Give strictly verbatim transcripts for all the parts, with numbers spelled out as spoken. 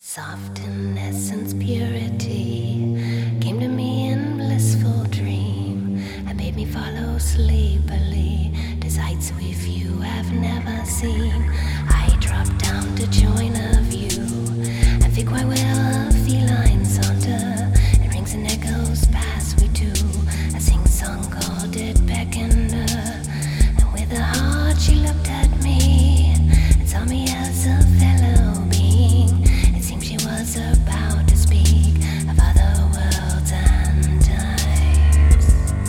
Soft in essence, purity came to me in blissful dream and made me follow sleepily to sights with you have never seen. I dropped down to join a view and feel quite well a feline saunter. It rings and echoes past we two. A sing-song called it beckoned her, and with a heart she looked at me and saw me as a fellow being. It seemed she was about to speak of other worlds and times.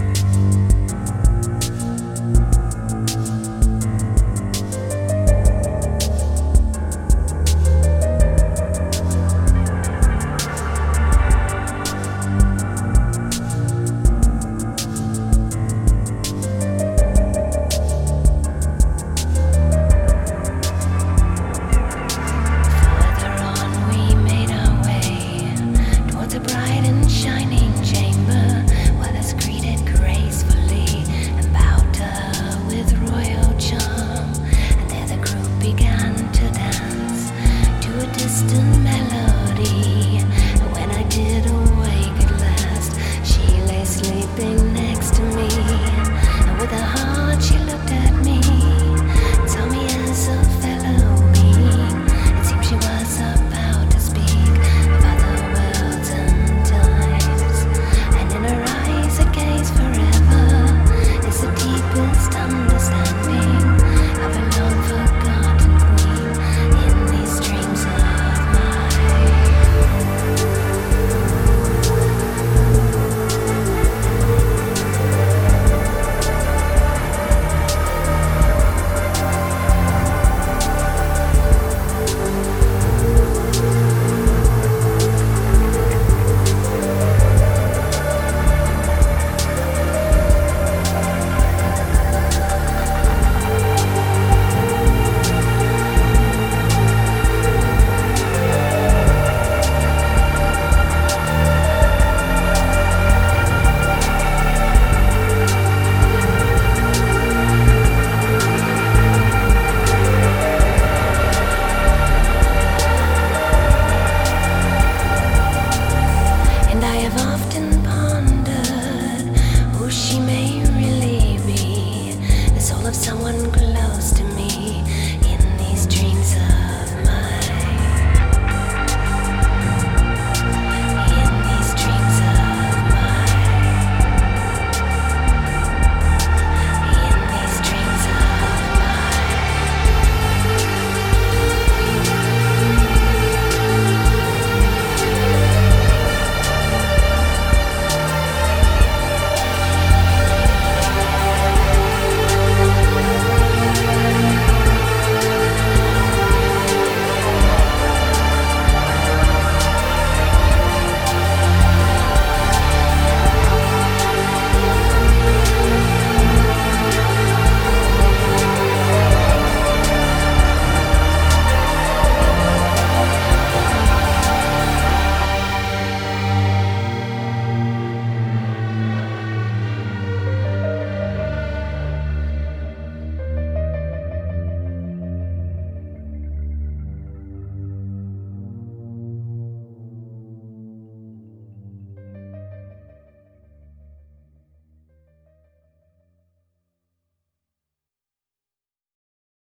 Further on we made our way towards a bright and shining chamber, while us greeted gracefully and bowed to her with royal charm. And there the group began to dance to a distant